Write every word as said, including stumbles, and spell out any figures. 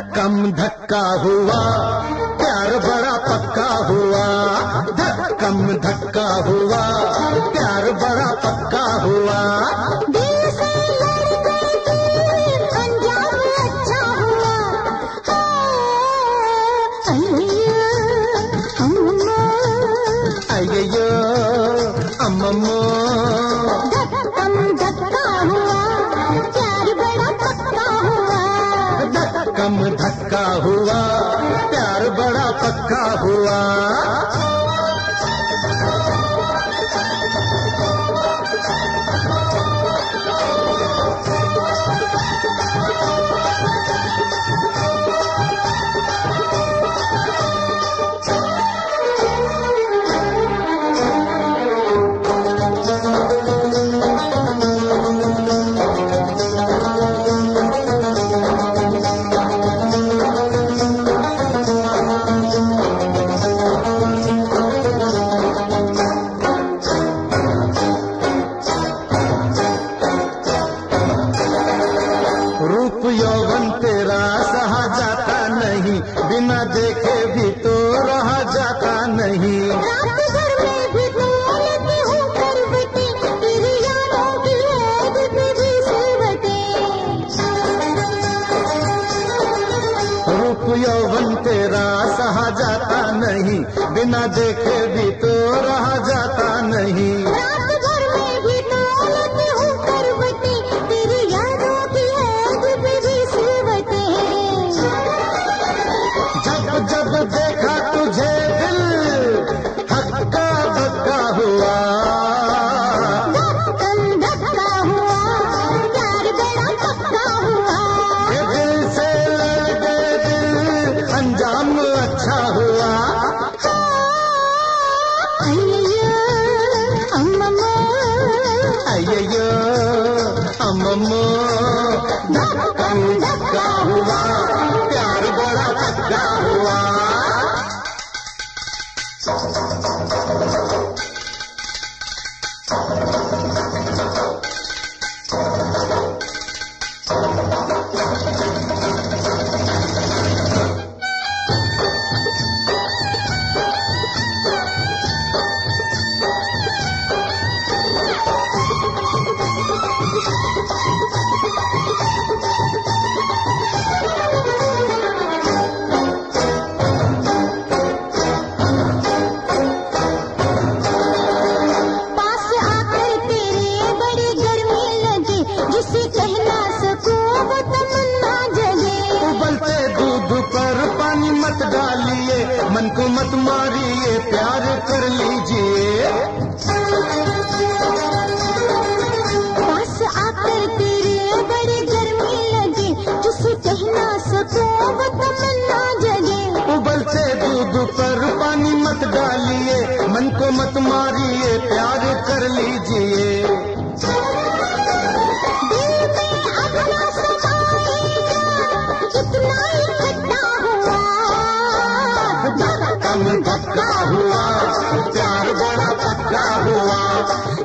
धक्कम धक्का हुआ, प्यार बड़ा पक्का हुआ। धक्कम धक्का हुआ, प्यार बड़ा पक्का हुआ। दिल से लड़के दिल अंजाम अच्छा हुआ। अय्यो अम्मम्मो, धक्कम धक्का हुआ, प्यार बड़ा पक्का हुआ। धक्कम धक्का हुआ, प्यार बड़ा पक्का हुआ। रूप यौवन तेरा सहा जाता नहीं, बिना देखे भी तो रहा जाता नहीं। रात भर में भी तो लेती हूँ करवटें, तेरी यादों की याद पे भी सिलवटें। रूप यौवन तेरा सहा जाता नहीं, बिना देखे भी तो रहा जाता नहीं। रात भर में भी तो लेती हूँ करवटें, तेरी यादों की याद पे भी सिलवटें। जब जब देखा तुझे दिल हक्का धक्का हुआ। धक्कम धक्का हुआ, प्यार बड़ा पक्का हुआ। ये दिल से लड़के दिल अंजाम अच्छा हुआ। अय्यो अम्मम्मो, अय्यो अम्मम्मो, धक्कम धक्का हुआ, प्यार बड़ा पक्का हुआ। पास आकर तेरे बड़ी गर्मी लगी, जिसे कह ना सकूं वो तमन्ना जगे। उबलते दूध पर पानी मत डालिए, मन को मत मारिए, प्यार कर लीजिए। पास आकर तेरे बड़ी गर्मी लगी, जिसे कह ना सकूं वो तमन्ना जगे। उबलते दूध पर पानी मत डालिए, मन को मत मारिए, प्यार कर लीजिए। दिल में अपना समाएगा, इतना इकट्ठा हुआ। धक्कम धक्का हुआ, प्यार बड़ा पक्का हुआ।